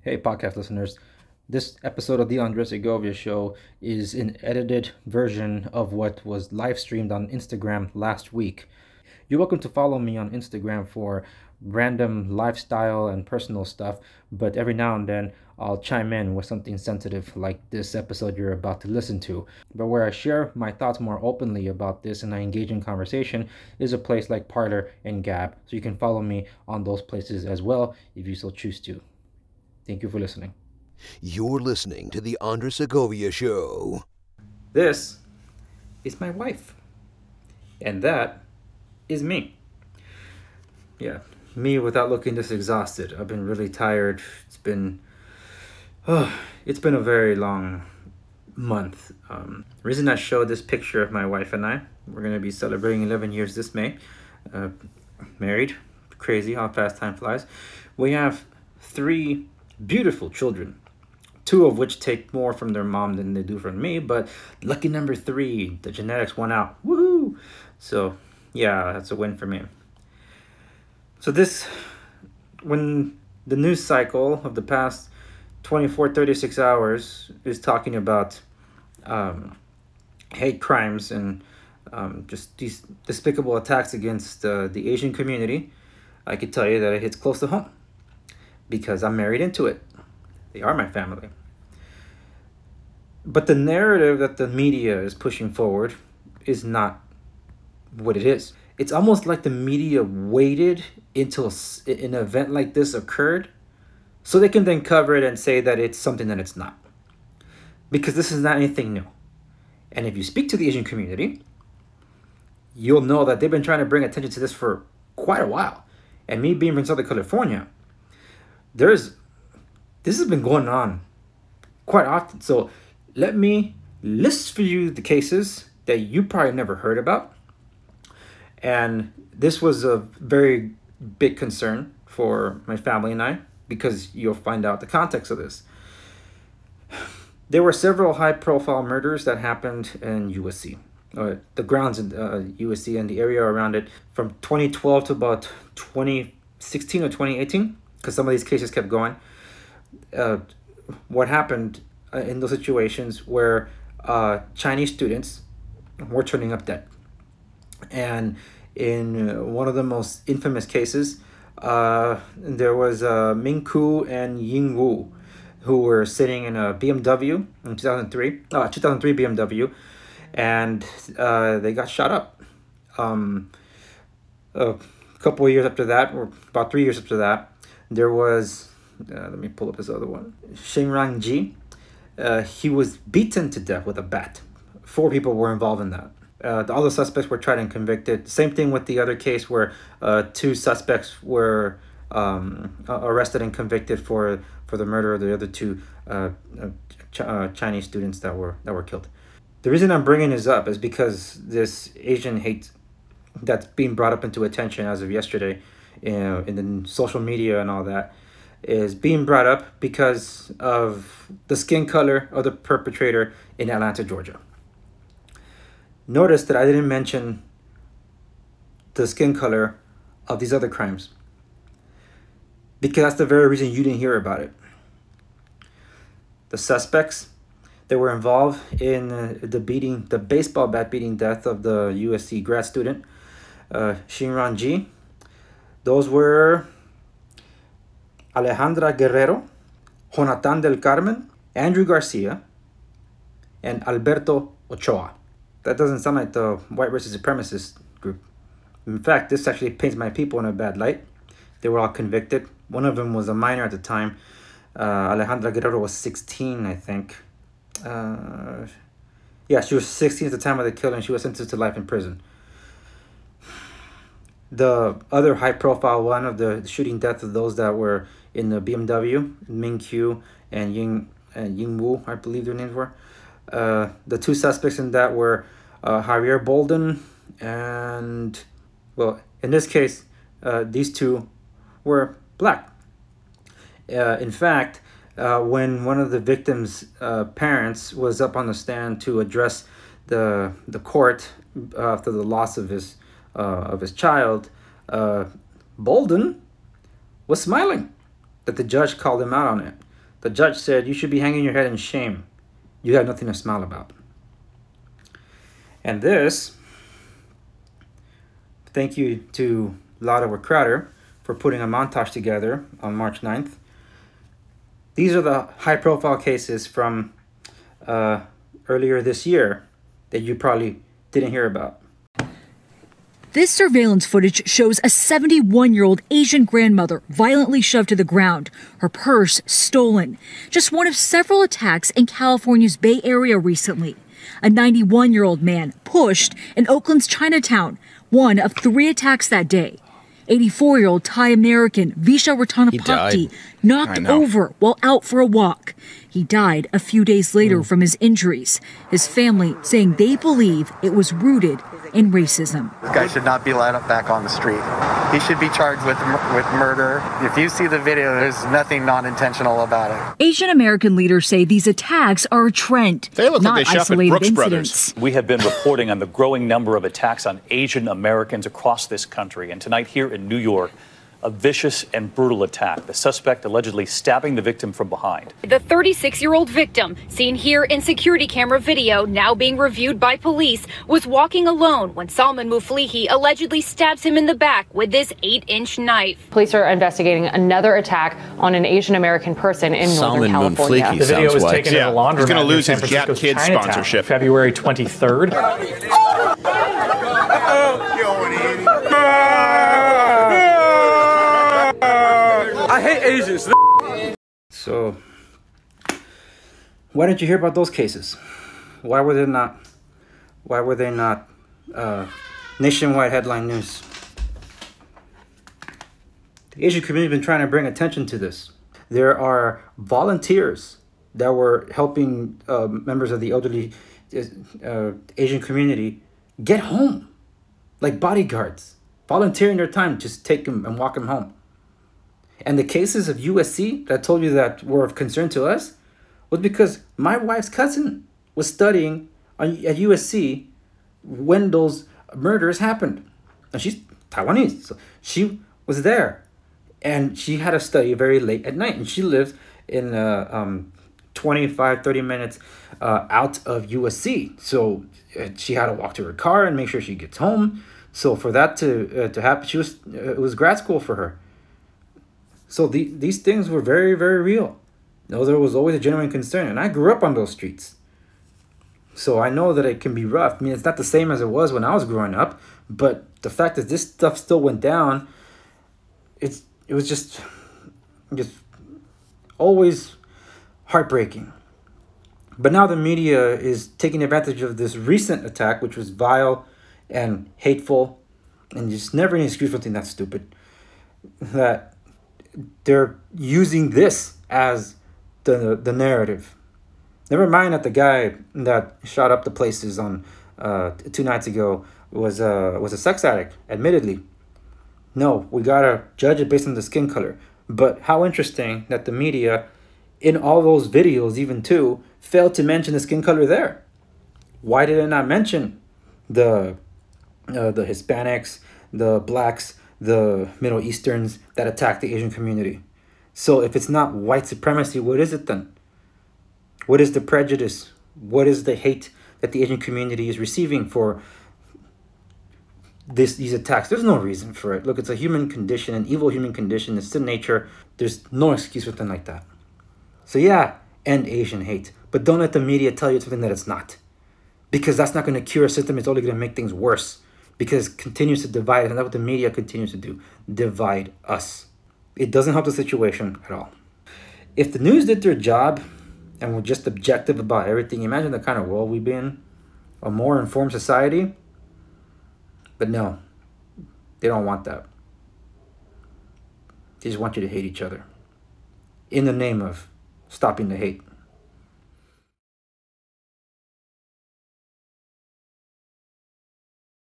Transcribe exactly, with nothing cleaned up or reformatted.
Hey, podcast listeners. This episode of the Andres Segovia Show is an edited version of what was live streamed on Instagram last week. You're welcome to follow me on Instagram for random lifestyle and personal stuff, but every now and then I'll chime in with something sensitive like this episode you're about to listen to. But where I share my thoughts more openly about this and I engage in conversation is a place like Parler and Gab, so you can follow me on those places as well if you so choose to. Thank you for listening. You're listening to The Andres Segovia Show. This is my wife. And that is me. Yeah, me without looking this exhausted. I've been really tired. It's been. Oh, it's been a very long month. Um, the reason I showed this picture of my wife and I, we're going to be celebrating eleven years this May. Uh, married. Crazy how fast time flies. We have three beautiful children, two of which take more from their mom than they do from me, but lucky number three, the genetics won out. Woohoo! So, yeah, that's a win for me. So this, when the news cycle of the past twenty-four, thirty-six hours is talking about um, hate crimes and um, just these despicable attacks against uh, the Asian community, I could tell you that it hits close to home because I'm married into it. They are my family. But the narrative that the media is pushing forward is not what it is. It's almost like the media waited until an event like this occurred so they can then cover it and say that it's something that it's not. Because this is not anything new. And if you speak to the Asian community, you'll know that they've been trying to bring attention to this for quite a while. And me being from Southern California, there's this has been going on quite often. So let me list for you the cases that you probably never heard about. And this was a very big concern for my family and I, because you'll find out the context of this. There were several high-profile murders that happened in U S C. Uh, the grounds in uh, U S C and the area around it from twenty twelve to about twenty sixteen or twenty eighteen, because some of these cases kept going. Uh, what happened uh, in those situations where uh, Chinese students were turning up dead. And in uh, one of the most infamous cases, uh, there was uh, Ming Ku and Ying Wu, who were sitting in a B M W in two thousand three, uh, two thousand three B M W, and uh, they got shot up. Um, a couple of years after that, or about three years after that, there was, uh, let me pull up this other one, Xingrang Ji. Uh, he was beaten to death with a bat. Four people were involved in that. Uh, the other suspects were tried and convicted. Same thing with the other case where uh, two suspects were um, arrested and convicted for for the murder of the other two uh, Ch- uh, Chinese students that were that were killed. The reason I'm bringing this up is because this Asian hate that's being brought up into attention as of yesterday, you know, in the social media and all that, is being brought up because of the skin color of the perpetrator in Atlanta, Georgia. Notice that I didn't mention the skin color of these other crimes, because that's the very reason you didn't hear about it. The suspects that were involved in uh, the beating, the baseball bat beating death of the U S C grad student, uh, Xinran Ji, those were Alejandra Guerrero, Jonathan del Carmen, Andrew Garcia, and Alberto Ochoa. That doesn't sound like the white racist supremacist group. In fact, this actually paints my people in a bad light. They were all convicted. One of them was a minor at the time. Uh, Alejandra Guerrero was sixteen, I think. Uh, yeah, she was sixteen at the time of the killing. She was sentenced to life in prison. The other high-profile one of the shooting death of those that were in the B M W, Ming Qiu and Ying and Ying Wu, I believe their names were. Uh, the two suspects in that were uh, Javier Bolden and, well, in this case, uh, these two were black. Uh, in fact, uh, when one of the victims' uh, parents was up on the stand to address the the court after the loss of his uh, of his child, uh, Bolden was smiling that the judge called him out on it. The judge said, you should be hanging your head in shame. You have nothing to smile about. And this, thank you to Ladwa Crowder for putting a montage together on March ninth. These are the high-profile cases from uh, earlier this year that you probably didn't hear about. This surveillance footage shows a seventy-one-year-old Asian grandmother violently shoved to the ground, her purse stolen. Just one of several attacks in California's Bay Area recently. A ninety-one-year-old man pushed in Oakland's Chinatown, one of three attacks that day. eighty-four-year-old Thai American Visha Ratanapakdi knocked over while out for a walk. He died a few days later mm. from his injuries. His family saying they believe it was rooted in racism. This guy should not be let back on the street. He should be charged with with murder. If you see the video, there's nothing non-intentional about it. Asian American leaders say these attacks are a trend, they look not like they isolated Brooks incidents. Brothers. We have been reporting on the growing number of attacks on Asian Americans across this country. And tonight here in New York, a vicious and brutal attack. The suspect allegedly stabbing the victim from behind. The thirty-six-year-old victim, seen here in security camera video, now being reviewed by police, was walking alone when Salman Muflihi allegedly stabs him in the back with this eight-inch knife. Police are investigating another attack on an Asian American person in Salman Northern California. Muflihi the video was white. taken yeah. in a laundromat. He's going to lose San his Gap Francisco's Kids Chinatown, sponsorship. February twenty-third. I hate Asians. So, why didn't you hear about those cases? Why were they not? Why were they not uh, nationwide headline news? The Asian community has been trying to bring attention to this. There are volunteers that were helping uh, members of the elderly uh, Asian community get home, like bodyguards, volunteering their time, just take them and walk them home. And the cases of U S C that I told you that were of concern to us was because my wife's cousin was studying on, at U S C when those murders happened. And she's Taiwanese, so she was there. And she had to study very late at night. And she lived in uh, um, twenty-five, thirty minutes uh, out of U S C. So uh, she had to walk to her car and make sure she gets home. So for that to uh, to happen, she was uh, it was grad school for her. So the, these things were very, very real. You know, there was always a genuine concern. And I grew up on those streets. So I know that it can be rough. I mean, it's not the same as it was when I was growing up. But the fact that this stuff still went down, it's it was just, just always heartbreaking. But now the media is taking advantage of this recent attack, which was vile and hateful. And just never any excuse for something that's stupid. That they're using this as the the narrative. Never mind that the guy that shot up the places on uh, two nights ago was a was a sex addict, admittedly. No, we gotta judge it based on the skin color. But how interesting that the media, in all those videos, even too, failed to mention the skin color there. Why did it not mention the uh, the Hispanics, the blacks, the Middle Easterns that attack the Asian community? So if it's not white supremacy, what is it then? What is the prejudice? What is the hate that the Asian community is receiving for this these attacks? There's no reason for it. Look, it's a human condition, an evil human condition. It's in nature. There's no excuse for something like that. So yeah, end Asian hate. But don't let the media tell you something that it's not. Because that's not going to cure a system. It's only going to make things worse. Because it continues to divide, and that's what the media continues to do. Divide us. It doesn't help the situation at all. If the news did their job and were just objective about everything, imagine the kind of world we'd be in. A more informed society. But no, they don't want that. They just want you to hate each other. In the name of stopping the hate.